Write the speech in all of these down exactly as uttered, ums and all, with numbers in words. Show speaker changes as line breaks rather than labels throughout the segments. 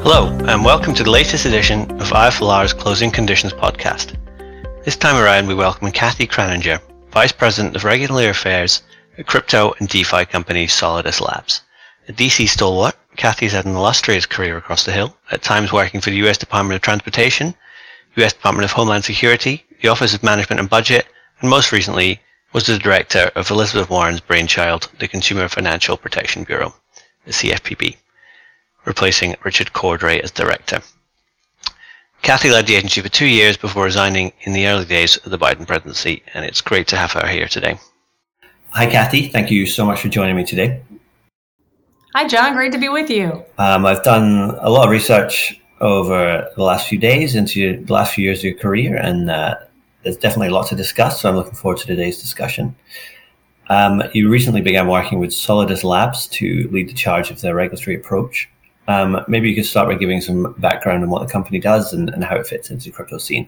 Hello, and welcome to the latest edition of I F L R's Closing Conditions podcast. This time around, we welcome Kathy Kraninger, Vice President of Regulatory Affairs at crypto and DeFi company Solidus Labs. A D C stalwart, Kathy's had an illustrious career across the Hill, at times working for the U S Department of Transportation, U S Department of Homeland Security, the Office of Management and Budget, and most recently was the Director of Elizabeth Warren's brainchild, the Consumer Financial Protection Bureau, the C F P B, replacing Richard Cordray as Director. Kathy led the agency for two years before resigning in the early days of the Biden presidency, and it's great to have her here today.
Hi, Kathy. Thank you so much for joining me today.
Hi, John. Great to be with you.
Um, I've done a lot of research over the last few days into the last few years of your career, and uh, there's definitely a lot to discuss, so I'm looking forward to today's discussion. Um, you recently began working with Solidus Labs to lead the charge of their regulatory approach. Um, maybe you could start by giving some background on what the company does and, and how it fits into the crypto scene.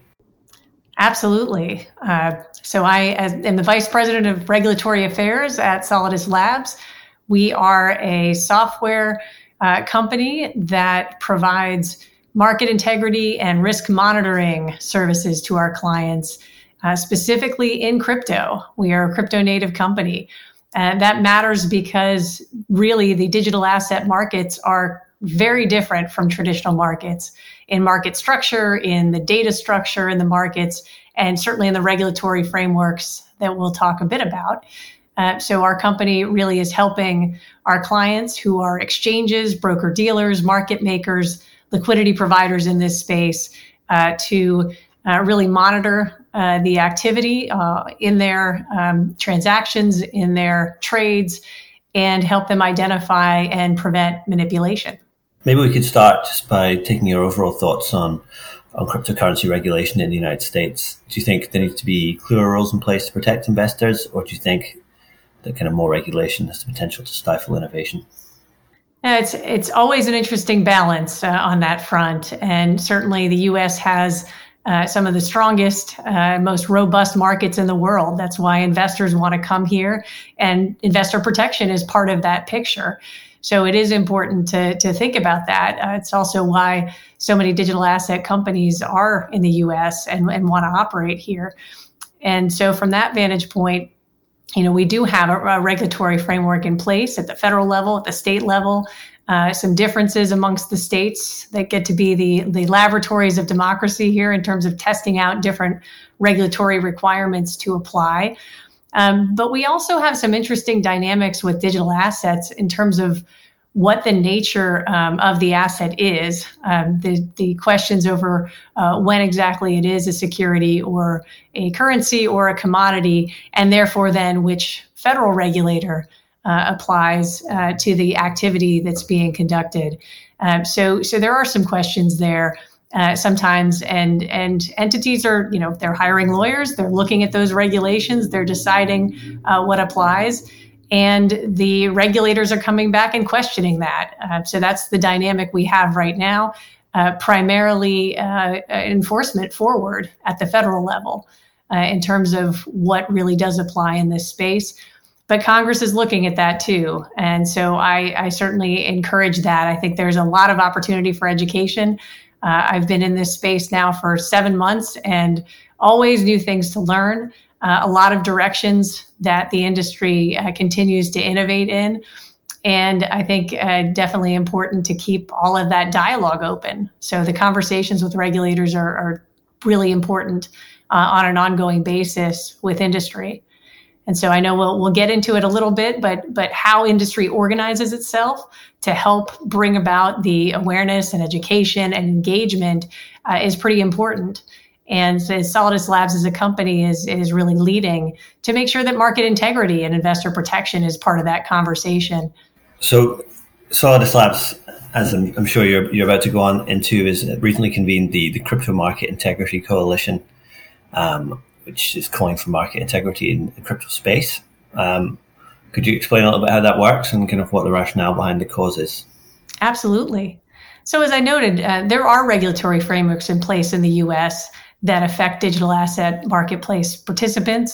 Absolutely. Uh, so I as, am the Vice President of Regulatory Affairs at Solidus Labs. We are a software uh, company that provides market integrity and risk monitoring services to our clients, uh, specifically in crypto. We are a crypto native company. And that matters because really the digital asset markets are very different from traditional markets in market structure, in the data structure in the markets, and certainly in the regulatory frameworks that we'll talk a bit about. Uh, so our company really is helping our clients who are exchanges, broker-dealers, market makers, liquidity providers in this space uh, to uh, really monitor uh, the activity uh, in their um, transactions, in their trades, and help them identify and prevent manipulation.
Maybe we could start just by taking your overall thoughts on, on cryptocurrency regulation in the United States. Do you think there needs to be clearer rules in place to protect investors, or do you think that kind of more regulation has the potential to stifle innovation?
It's it's always an interesting balance uh, on that front, and certainly the U S has uh, some of the strongest, uh, most robust markets in the world. That's why investors want to come here, and investor protection is part of that picture. So it is important to to think about that. Uh, it's also why so many digital asset companies are in the U S and, and want to operate here. And so from that vantage point, you know, we do have a, a regulatory framework in place at the federal level, at the state level, uh, some differences amongst the states that get to be the, the laboratories of democracy here in terms of testing out different regulatory requirements to apply. Um, but we also have some interesting dynamics with digital assets in terms of what the nature um, of the asset is, um, the, the questions over uh, when exactly it is a security or a currency or a commodity, and therefore then which federal regulator uh, applies uh, to the activity that's being conducted. Um, so, so there are some questions there. Uh, sometimes, and and entities are, you know, they're hiring lawyers, they're looking at those regulations, they're deciding uh, what applies, and the regulators are coming back and questioning that. Uh, so that's the dynamic we have right now, uh, primarily uh, enforcement forward at the federal level uh, in terms of what really does apply in this space. But Congress is looking at that too. And so I, I certainly encourage that. I think there's a lot of opportunity for education. Uh, I've been in this space now for seven months and always new things to learn, uh, a lot of directions that the industry uh, continues to innovate in. And I think uh, definitely important to keep all of that dialogue open. So the conversations with regulators are, are really important uh, on an ongoing basis with industry. And so I know we'll we'll get into it a little bit, but but how industry organizes itself to help bring about the awareness and education and engagement uh, is pretty important. And so Solidus Labs as a company is is really leading to make sure that market integrity and investor protection is part of that conversation.
So Solidus Labs, as I'm, I'm sure you're you're about to go on into, is recently convened the, the Crypto Market Integrity Coalition, um, which is calling for market integrity in the crypto space. Um, could you explain a little bit how that works and kind of what the rationale behind the cause is?
Absolutely. So as I noted, uh, there are regulatory frameworks in place in the U S that affect digital asset marketplace participants.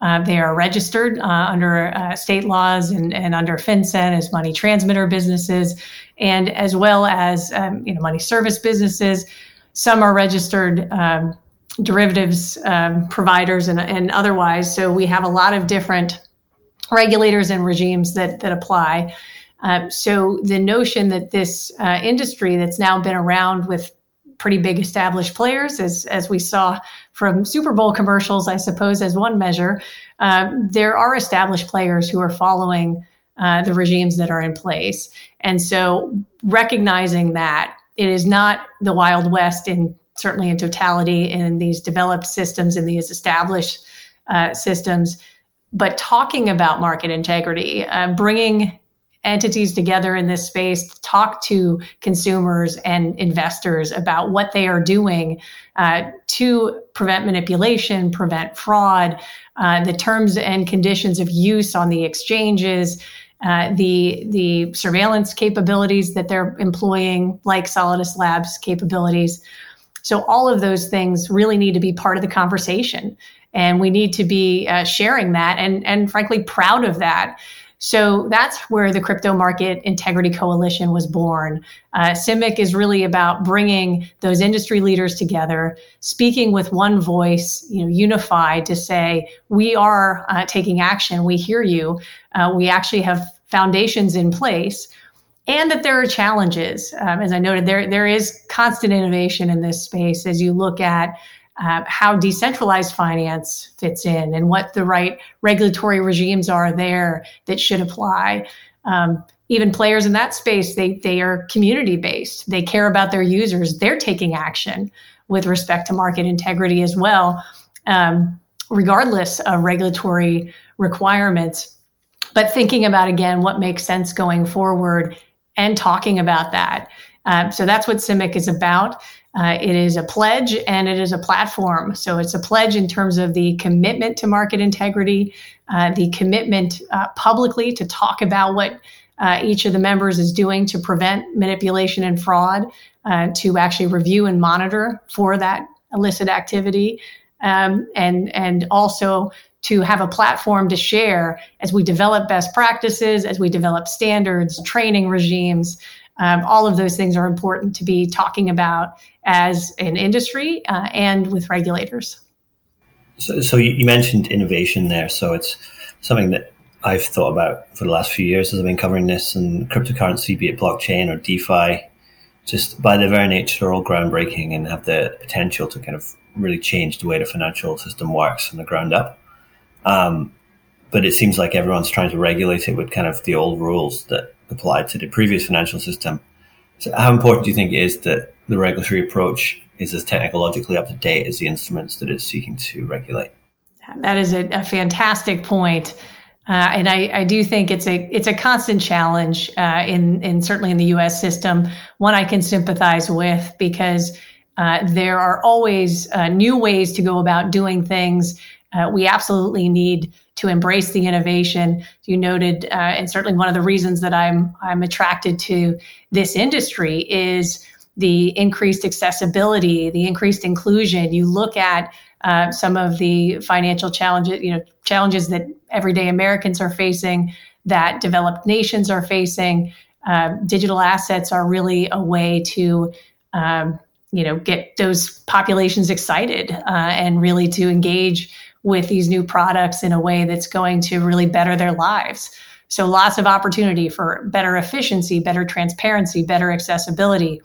Uh, they are registered uh, under uh, state laws and, and under FinCEN as money transmitter businesses, and as well as um, you know, money service businesses. Some are registered um, derivatives um, providers and, and otherwise. So we have a lot of different regulators and regimes that that apply. Uh, so the notion that this uh, industry that's now been around with pretty big established players, as as we saw from Super Bowl commercials, I suppose, as one measure, uh, there are established players who are following uh, the regimes that are in place. And so recognizing that it is not the Wild West, in certainly in totality, in these developed systems, in these established uh, systems, but talking about market integrity, uh, bringing entities together in this space to talk to consumers and investors about what they are doing uh, to prevent manipulation, prevent fraud, uh, the terms and conditions of use on the exchanges, uh, the the surveillance capabilities that they're employing, like Solidus Labs capabilities. So all of those things really need to be part of the conversation. And we need to be uh, sharing that and, and frankly, proud of that. So that's where the Crypto Market Integrity Coalition was born. Uh, C I M I C is really about bringing those industry leaders together, speaking with one voice, you know, unified to say, we are uh, taking action. We hear you. Uh, we actually have foundations in place, and that there are challenges. Um, as I noted, there there is constant innovation in this space as you look at Uh, how decentralized finance fits in and what the right regulatory regimes are there that should apply. Um, even players in that space, they they are community-based. They care about their users. They're taking action with respect to market integrity as well, um, regardless of regulatory requirements. But thinking about, again, what makes sense going forward and talking about that. Um, so that's what C I M I C is about. Uh, it is a pledge and it is a platform. So it's a pledge in terms of the commitment to market integrity, uh, the commitment uh, publicly to talk about what uh, each of the members is doing to prevent manipulation and fraud, uh, to actually review and monitor for that illicit activity, um, and, and also to have a platform to share as we develop best practices, as we develop standards, training regimes. Um, all of those things are important to be talking about as an industry uh, and with regulators.
So, so you mentioned innovation there. So it's something that I've thought about for the last few years as I've been covering this, and cryptocurrency, be it blockchain or DeFi, just by their very nature are all groundbreaking and have the potential to kind of really change the way the financial system works from the ground up. Um, but it seems like everyone's trying to regulate it with kind of the old rules that applied to the previous financial system. So how important do you think it is that the regulatory approach is as technologically up to date as the instruments that it's seeking to regulate?
That is a, a fantastic point. Uh, and I, I do think it's a it's a constant challenge uh, in, in certainly in the U S system, one I can sympathize with, because uh, there are always uh, new ways to go about doing things. Uh, we absolutely need to embrace the innovation. You noted, uh, and certainly one of the reasons that I'm I'm attracted to this industry is the increased accessibility, the increased inclusion. You look at uh, some of the financial challenges, you know, challenges that everyday Americans are facing, that developed nations are facing. Uh, digital assets are really a way to, um, you know, get those populations excited uh, and really to engage with these new products in a way that's going to really better their lives. So lots of opportunity for better efficiency, better transparency, better accessibility,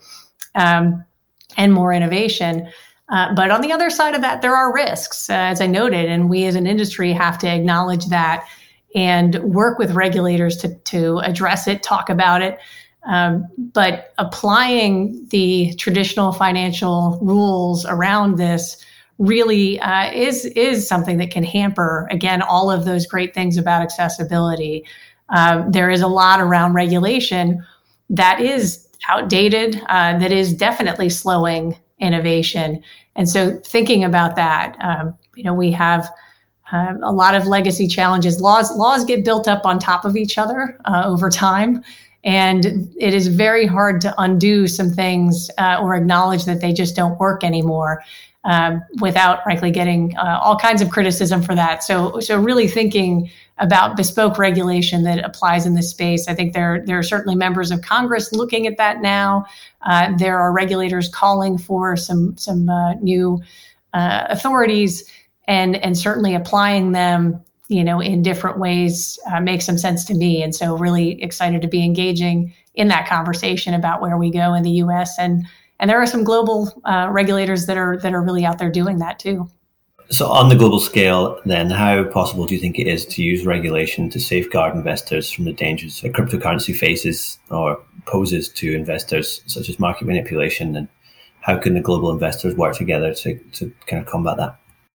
um, and more innovation. Uh, but on the other side of that, there are risks, uh, as I noted, and we as an industry have to acknowledge that and work with regulators to, to address it, talk about it. Um, but applying the traditional financial rules around this really uh, is is something that can hamper, again, all of those great things about accessibility. Um, there is a lot around regulation that is outdated, uh, that is definitely slowing innovation. And so thinking about that, um, you know, we have uh, a lot of legacy challenges. Laws laws get built up on top of each other uh, over time. And it is very hard to undo some things uh, or acknowledge that they just don't work anymore. um, without, frankly, getting uh, all kinds of criticism for that. So, so really thinking about bespoke regulation that applies in this space. I think there, there are certainly members of Congress looking at that now. Uh, there are regulators calling for some, some uh, new uh, authorities, and, and certainly applying them, you know, in different ways uh, makes some sense to me. And so really excited to be engaging in that conversation about where we go in the U S. And and there are some global uh, regulators that are that are really out there doing that too.
So on the global scale, then, how possible do you think it is to use regulation to safeguard investors from the dangers that cryptocurrency faces or poses to investors, such as market manipulation? And how can the global investors work together to, to kind of combat that?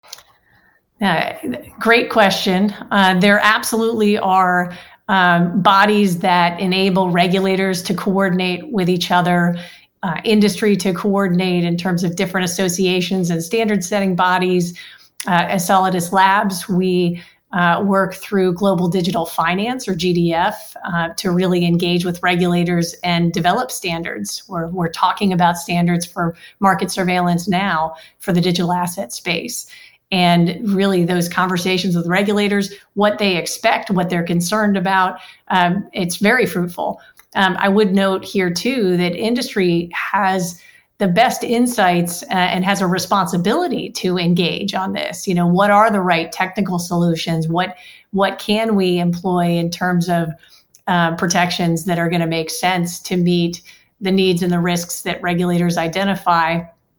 Uh, great question. Uh, there absolutely are um, bodies that enable regulators to coordinate with each other, uh, industry to coordinate in terms of different associations and standard-setting bodies. Uh, as Solidus Labs, we uh, work through Global Digital Finance, or G D F, uh, to really engage with regulators and develop standards. We're, we're talking about standards for market surveillance now for the digital asset space. And really those conversations with regulators, what they expect, what they're concerned about, um, it's very fruitful. Um, I would note here too that industry has the best insights uh, and has a responsibility to engage on this. You know, what are the right technical solutions? What what can we employ in terms of uh, protections that are going to make sense to meet the needs and the risks that regulators identify?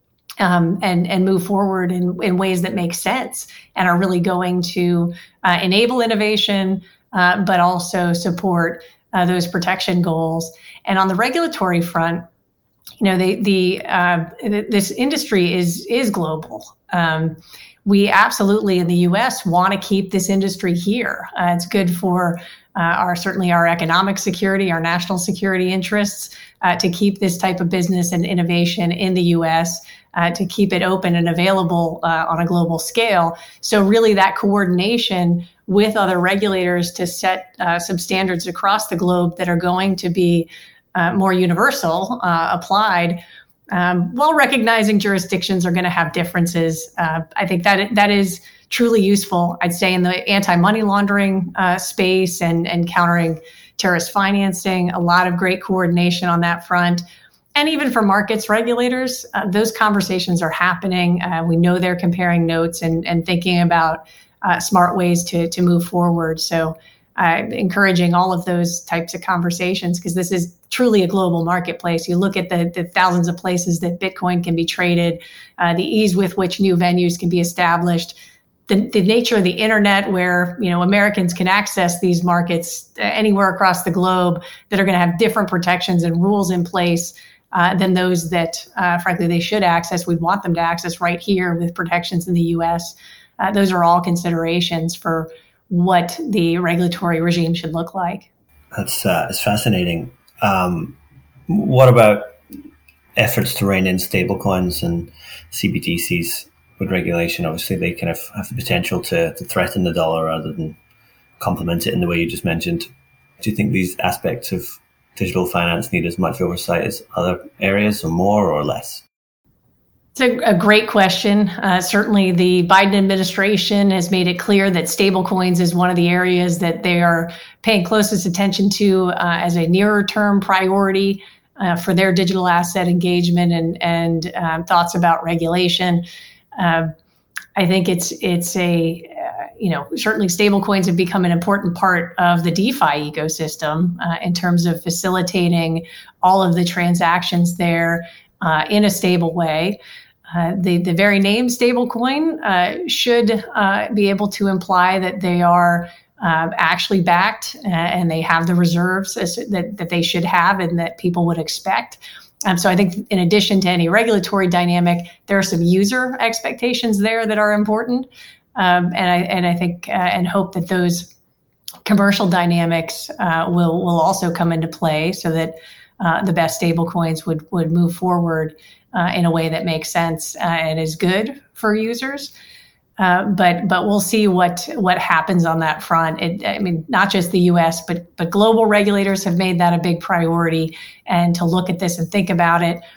Um, and, and move forward in, in ways that make sense and are really going to uh, enable innovation, uh, but also support uh, those protection goals. And on the regulatory front, you know, the the uh, this industry is is global. Um, we absolutely in the U S want to keep this industry here. Uh, it's good for uh, our certainly our economic security, our national security interests, uh, to keep this type of business and innovation in the U S, uh, to keep it open and available uh, on a global scale. So really that coordination with other regulators to set uh, some standards across the globe that are going to be uh, more universal uh, applied, um, while recognizing jurisdictions are going to have differences. Uh, I think that that is truly useful, I'd say, in the anti-money laundering uh, space and, and countering terrorist financing, a lot of great coordination on that front. And even for markets regulators, uh, those conversations are happening. Uh, we know they're comparing notes and, and thinking about uh, smart ways to, to move forward. So uh, encouraging all of those types of conversations, because this is truly a global marketplace. You look at the, the thousands of places that Bitcoin can be traded, uh, the ease with which new venues can be established, the, the nature of the internet where, you know, Americans can access these markets anywhere across the globe that are going to have different protections and rules in place uh, than those that, uh, frankly, they should access. We'd want them to access right here with protections in the U S. Uh, those are all considerations for what the regulatory regime should look like.
That's uh, it's fascinating. Um, what about efforts to rein in stablecoins and C B D Cs with regulation? Obviously, they kind of have the potential to, to threaten the dollar rather than complement it in the way you just mentioned. Do you think these aspects of digital finance need as much oversight as other areas, or more or less?
It's a, a great question. Uh, certainly, the Biden administration has made it clear that stablecoins is one of the areas that they are paying closest attention to uh, as a nearer term priority uh, for their digital asset engagement and, and um, thoughts about regulation. Uh, I think it's it's a, uh, you know, certainly stablecoins have become an important part of the DeFi ecosystem uh, in terms of facilitating all of the transactions there uh, in a stable way. Uh, the, the very name stablecoin uh, should uh, be able to imply that they are uh, actually backed uh, and they have the reserves as, that, that they should have and that people would expect. Um, so I think in addition to any regulatory dynamic, there are some user expectations there that are important. Um, and I and I think uh, and hope that those commercial dynamics uh, will will also come into play so that uh, the best stablecoins would would move forward uh, in a way that makes sense uh, and is good for users. Uh, but but we'll see what what happens on that front. It, I mean, not just the U S, but but global regulators have made that a big priority, and to look at this and think about it.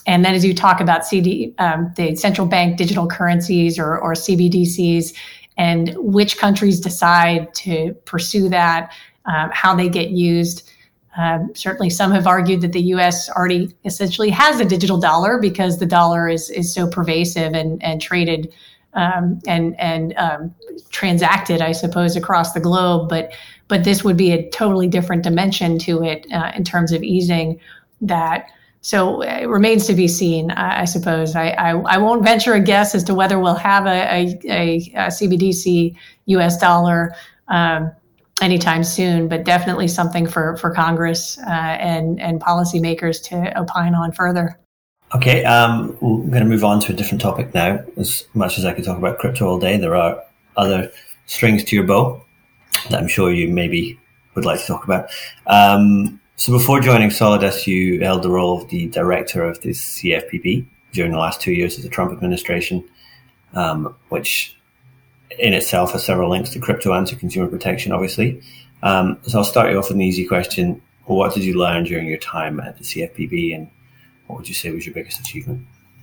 And then as you talk about C D, um, the central bank digital currencies or, or C B D Cs, and which countries decide to pursue that, um, how they get used. Um, certainly some have argued that the U S already essentially has a digital dollar because the dollar is is so pervasive and, and traded um, and, and um, transacted, I suppose, across the globe. But, but this would be a totally different dimension to it uh, in terms of easing that. So it remains to be seen, I suppose. I, I, I won't venture a guess as to whether we'll have a, a, a C B D C U S dollar um, anytime soon, but definitely something for, for Congress uh, and, and policymakers to opine on further.
Okay, um, we're going to move on to a different topic now. As much as I could talk about crypto all day, there are other strings to your bow that I'm sure you maybe would like to talk about. Um, So before joining Solidus, you held the role of the director of the C F P B during the last two years of the Trump administration, um, which in itself has several links to crypto and to consumer protection, obviously. Um, so I'll start you off with an easy question. What did you learn during your time at the C F P B, and what would you say was your biggest achievement?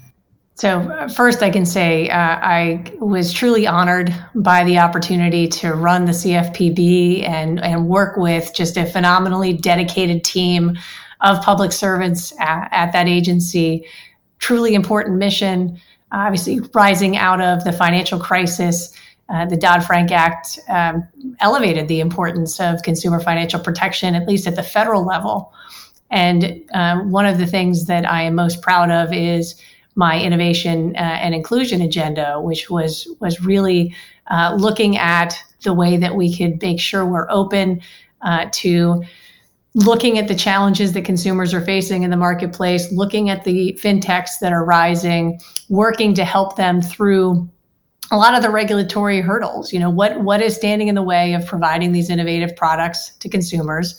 So uh, first I can say uh, I was truly honored by the opportunity to run the C F P B and, and work with just a phenomenally dedicated team of public servants at, at that agency. Truly important mission, obviously rising out of the financial crisis. Uh, the Dodd-Frank Act um, elevated the importance of consumer financial protection, at least at the federal level. And uh, one of the things that I am most proud of is my innovation uh, and inclusion agenda, which was was really uh, looking at the way that we could make sure we're open uh, to looking at the challenges that consumers are facing in the marketplace, looking at the fintechs that are rising, working to help them through a lot of the regulatory hurdles. You know, what what is standing in the way of providing these innovative products to consumers?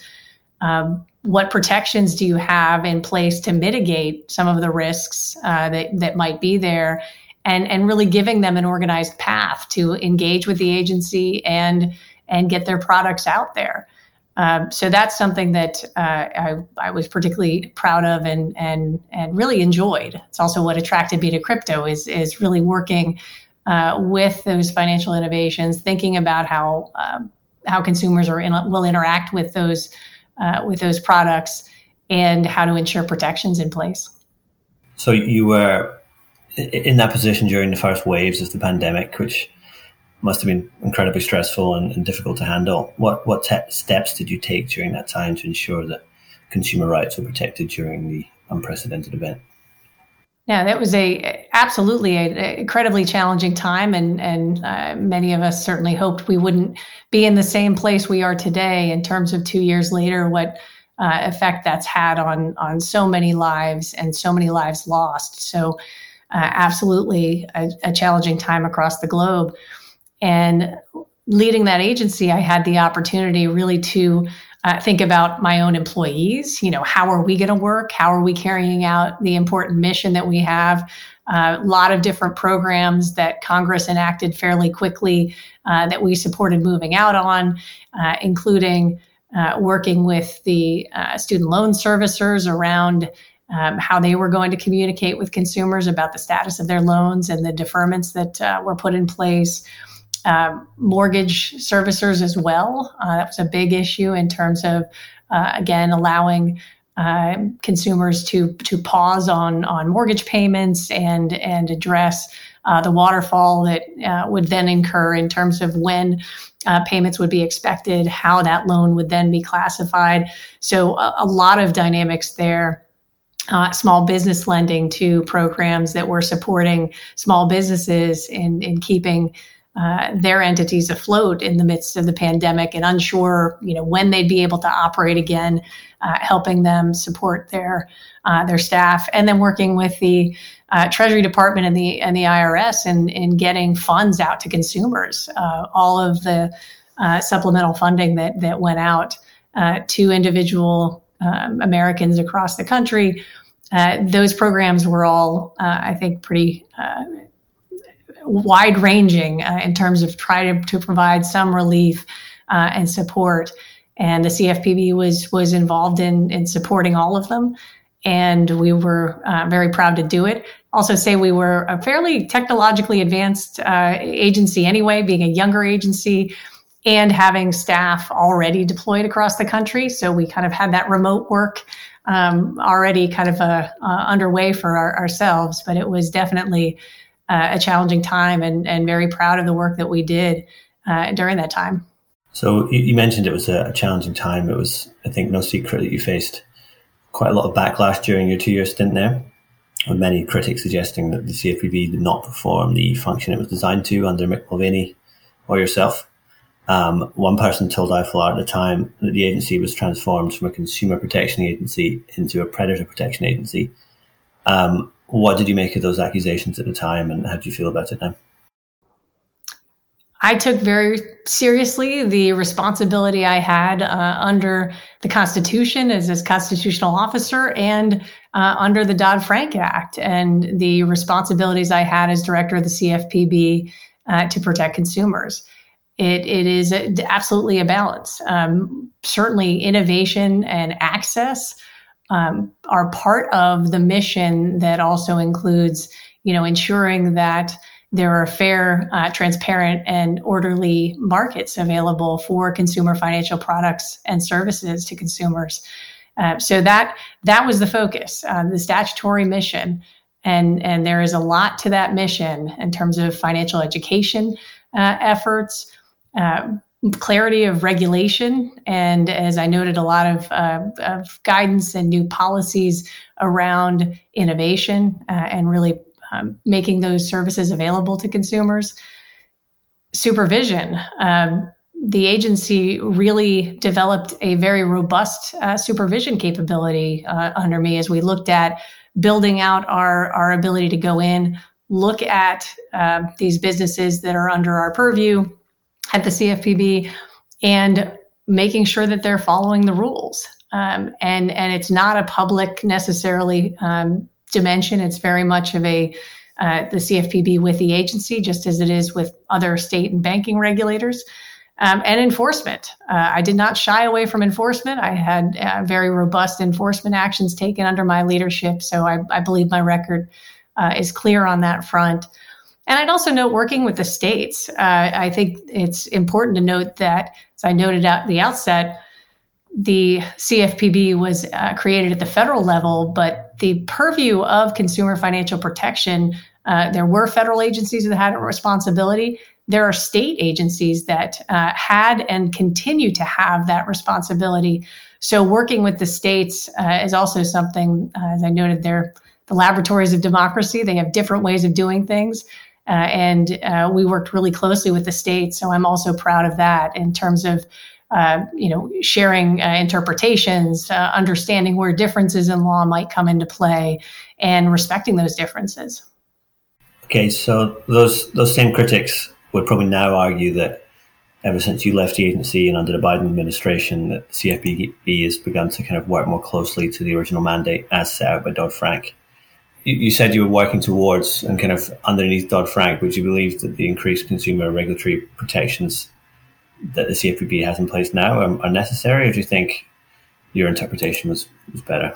Um, what protections do you have in place to mitigate some of the risks uh, that, that might be there, and, and really giving them an organized path to engage with the agency and, and get their products out there. Um, so that's something that uh, I, I was particularly proud of and, and, and really enjoyed. It's also what attracted me to crypto is, is really working uh, with those financial innovations, thinking about how, um, how consumers are in, will interact with those Uh, with those products and how to ensure protections in place.
So you were in that position during the first waves of the pandemic, which must have been incredibly stressful and, and difficult to handle. What what te- steps did you take during that time to ensure that consumer rights were protected during the unprecedented event?
Yeah, that was a absolutely an incredibly challenging time, and and uh, many of us certainly hoped we wouldn't be in the same place we are today in terms of two years later, what uh, effect that's had on on so many lives and so many lives lost. So uh, absolutely a, a challenging time across the globe. And leading that agency, I had the opportunity really to Uh, think about my own employees. You know, how are we going to work? How are we carrying out the important mission that we have? A uh, lot of different programs that Congress enacted fairly quickly uh, that we supported moving out on, uh, including uh, working with the uh, student loan servicers around um, how they were going to communicate with consumers about the status of their loans and the deferments that uh, were put in place. Uh, mortgage servicers as well. Uh, that was a big issue in terms of, uh, again, allowing uh, consumers to to pause on on mortgage payments and and address uh, the waterfall that uh, would then incur in terms of when uh, payments would be expected, how that loan would then be classified. So a, a lot of dynamics there. Uh, small business lending to programs that were supporting small businesses in in keeping Uh, their entities afloat in the midst of the pandemic and unsure, you know, when they'd be able to operate again, uh, helping them support their uh, their staff, and then working with the uh, Treasury Department and the and the I R S in in getting funds out to consumers. Uh, all of the uh, supplemental funding that that went out uh, to individual um, Americans across the country. Uh, those programs were all, uh, I think, pretty Uh, wide-ranging uh, in terms of trying to, to provide some relief uh, and support. And the C F P B was was involved in in supporting all of them. and we were uh, very proud to do it. Also say we were a fairly technologically advanced uh, agency anyway, being a younger agency and having staff already deployed across the country. So we kind of had that remote work um, already kind of uh, uh, underway for our, ourselves, but it was definitely uh, a challenging time, and, and very proud of the work that we did uh, during that time.
So you mentioned it was a challenging time. It was, I think, no secret that you faced quite a lot of backlash during your two-year stint there, with many critics suggesting that the C F P B did not perform the function it was designed to under Mick Mulvaney or yourself. Um, one person told I F L R at the time that the agency was transformed from a consumer protection agency into a predator protection agency. Um, what did you make of those accusations at the time, and how do you feel about it now?
I took very seriously the responsibility I had uh, under the Constitution as a constitutional officer, and uh, under the Dodd-Frank Act, and the responsibilities I had as director of the C F P B uh, to protect consumers. It, it is a, absolutely a balance. Um, certainly innovation and access um, are part of the mission that also includes, you know, ensuring that there are fair, uh, transparent, and orderly markets available for consumer financial products and services to consumers. Uh, so that that was the focus, uh, the statutory mission. And, and there is a lot to that mission in terms of financial education uh, efforts, uh, clarity of regulation, and, as I noted, a lot of, uh, of guidance and new policies around innovation uh, and really um, making those services available to consumers. Supervision. Um, the agency really developed a very robust uh, supervision capability uh, under me as we looked at building out our, our ability to go in, look at uh, these businesses that are under our purview at the C F P B, and making sure that they're following the rules. Um, and, and it's not a public necessarily um, dimension. It's very much of a uh, the C F P B with the agency, just as it is with other state and banking regulators. Um, and enforcement. Uh, I did not shy away from enforcement. I had uh, very robust enforcement actions taken under my leadership. So I, I believe my record uh, is clear on that front. And I'd also note working with the states. Uh, I think it's important to note that, as I noted at the outset, the C F P B was uh, created at the federal level, but the purview of consumer financial protection, uh, there were federal agencies that had a responsibility. There are state agencies that uh, had and continue to have that responsibility. So working with the states uh, is also something, uh, as I noted, they're the laboratories of democracy. They have different ways of doing things. Uh, and uh, we worked really closely with the states. So I'm also proud of that in terms of, uh, you know, sharing uh, interpretations, uh, understanding where differences in law might come into play, and respecting those differences.
Okay, so those those same critics would probably now argue that ever since you left the agency and under the Biden administration, that the C F P B has begun to kind of work more closely to the original mandate as set out by Dodd-Frank. You, you said you were working towards and kind of underneath Dodd-Frank. Would you believe that the increased consumer regulatory protections that the C F P B has in place now are, are necessary, or do you think your interpretation was, was better?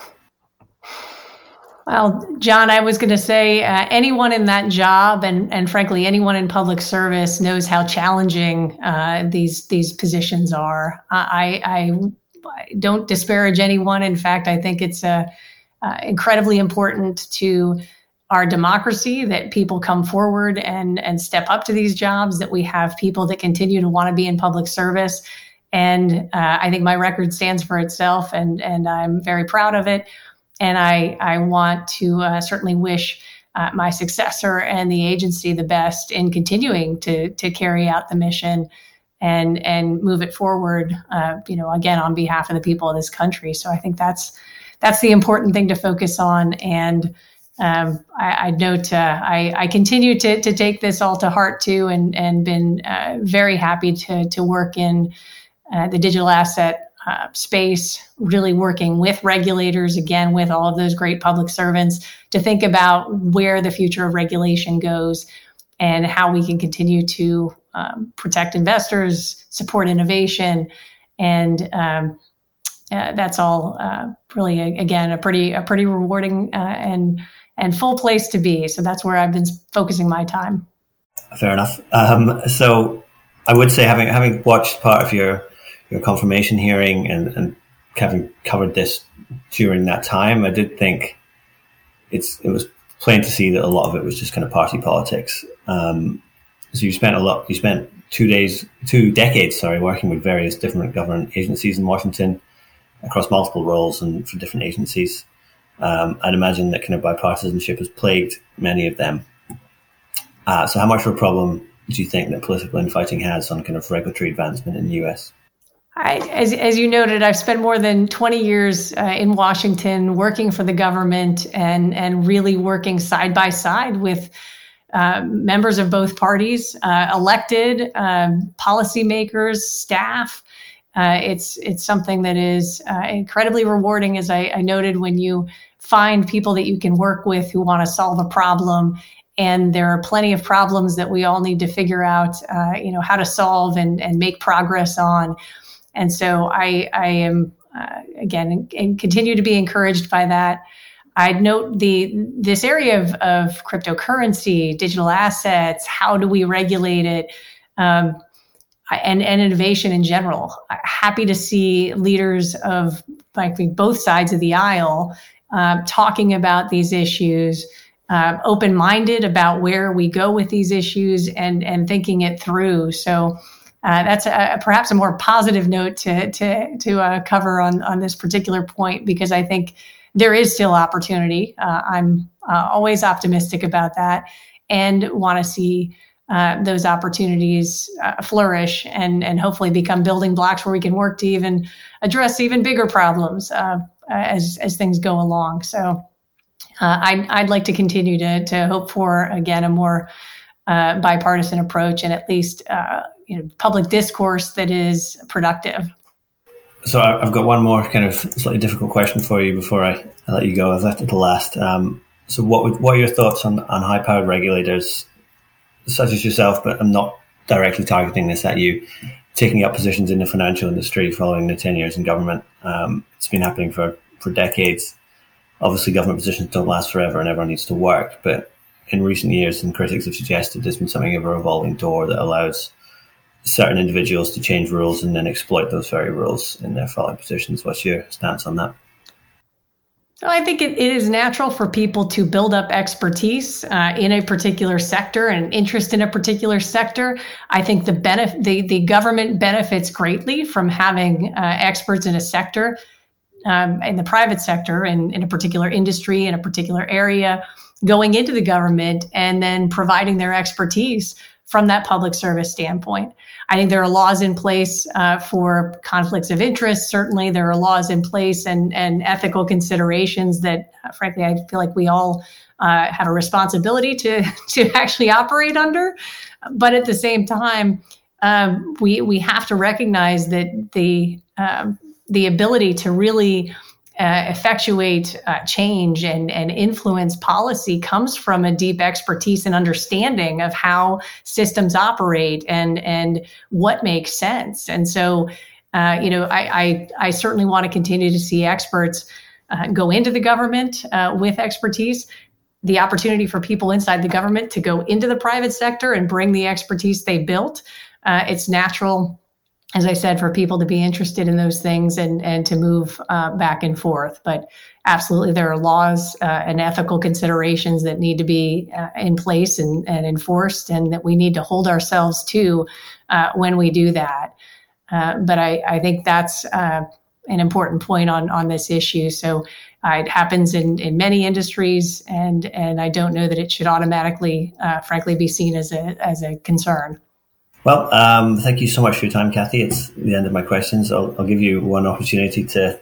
Well, John, I was going to say uh, anyone in that job, and and frankly, anyone in public service knows how challenging uh, these these positions are. I, I I don't disparage anyone. In fact, I think it's uh, uh, incredibly important to our democracy that people come forward and and step up to these jobs, that we have people that continue to want to be in public service. And uh, I think my record stands for itself, and and I'm very proud of it. And I, I want to uh, certainly wish uh, my successor and the agency the best in continuing to to carry out the mission and and move it forward, uh, you know, again, on behalf of the people of this country. So I think that's that's the important thing to focus on. And um, I, I note uh, I, I continue to to take this all to heart too, and and been uh, very happy to to work in uh, the digital asset Uh, space, really working with regulators, again, with all of those great public servants, to think about where the future of regulation goes and how we can continue to um, protect investors, support innovation, and um, uh, that's all uh, really, again, a pretty a pretty rewarding uh, and and full place to be. So that's where I've been focusing my time.
Fair enough. Um, so I would say, having having watched part of your your confirmation hearing and, and having covered this during that time, I did think it's it was plain to see that a lot of it was just kind of party politics. Um, so you spent a lot. You spent two days, two decades, sorry, working with various different government agencies in Washington across multiple roles and for different agencies. Um, I'd imagine that kind of bipartisanship has plagued many of them. Uh, so how much of a problem do you think that political infighting has on kind of regulatory advancement in the U S?
I, as, as you noted, I've spent more than twenty years uh, in Washington working for the government and, and really working side by side with uh, members of both parties, uh, elected um, policymakers, staff. Uh, it's it's something that is uh, incredibly rewarding, as I, I noted, when you find people that you can work with who want to solve a problem. And there are plenty of problems that we all need to figure out, uh, you know, how to solve and, and make progress on. And so I, I am, uh, again, and continue to be encouraged by that. I'd note the this area of, of cryptocurrency, digital assets, how do we regulate it, um, and, and innovation in general. Happy to see leaders of like both sides of the aisle uh, talking about these issues, uh, open-minded about where we go with these issues and, and thinking it through. So uh, that's a, perhaps a more positive note to to to uh, cover on, on this particular point, because I think there is still opportunity. Uh, I'm uh, always optimistic about that and want to see uh, those opportunities uh, flourish and, and hopefully become building blocks where we can work to even address even bigger problems uh, as as things go along. So uh, I'd, I'd like to continue to, to hope for, again, a more uh, bipartisan approach and at least uh, you know, public discourse that is productive.
So I've got one more kind of slightly difficult question for you before I, I let you go. I've left it to last. Um, so what would, what are your thoughts on, on high-powered regulators, such as yourself, but I'm not directly targeting this at you, taking up positions in the financial industry following the ten years in government? Um, it's been happening for, for decades. Obviously, government positions don't last forever and everyone needs to work. But in recent years, some critics have suggested there's been something of a revolving door that allows certain individuals to change rules and then exploit those very rules in their following positions. What's your stance on that?
So I think it, it is natural for people to build up expertise uh, in a particular sector and interest in a particular sector. I think the benefit, the, the government benefits greatly from having uh, experts in a sector, um, in the private sector, in, in a particular industry, in a particular area, going into the government and then providing their expertise from that public service standpoint. I think there are laws in place uh, for conflicts of interest. Certainly, there are laws in place and, and ethical considerations that, uh, frankly, I feel like we all uh, have a responsibility to to actually operate under. But at the same time, um, we we have to recognize that the um, the ability to really Uh, effectuate uh, change and, and influence policy comes from a deep expertise and understanding of how systems operate and and what makes sense. And so, uh, you know, I, I, I certainly want to continue to see experts uh, go into the government uh, with expertise. The opportunity for people inside the government to go into the private sector and bring the expertise they built. Uh, it's natural, as I said, for people to be interested in those things and, and to move uh, back and forth. But absolutely, there are laws uh, and ethical considerations that need to be uh, in place and, and enforced, and that we need to hold ourselves to uh, when we do that. Uh, but I, I think that's uh, an important point on, on this issue. So uh, it happens in, in many industries, and, and I don't know that it should automatically, uh, frankly, be seen as a as a concern.
Well, um, thank you so much for your time, Kathy. It's the end of my questions. I'll, I'll give you one opportunity to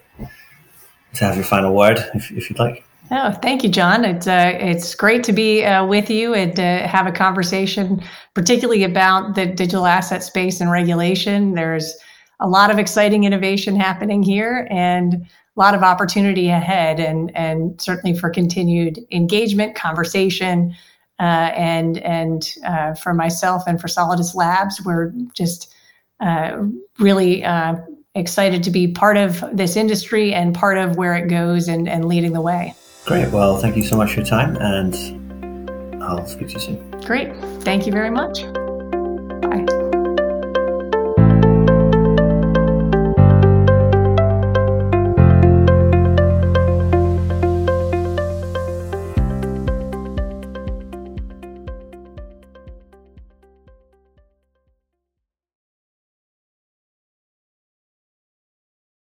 to have your final word, if, if you'd like.
Oh, thank you, John. It's uh, it's great to be uh, with you and uh, have a conversation, particularly about the digital asset space and regulation. There's a lot of exciting innovation happening here and a lot of opportunity ahead, and and certainly for continued engagement, conversation. Uh, and and uh, for myself and for Solidus Labs, we're just uh, really uh, excited to be part of this industry and part of where it goes and, and leading the way.
Great. Well, thank you so much for your time, and I'll speak to you soon.
Great. Thank you very much. Bye.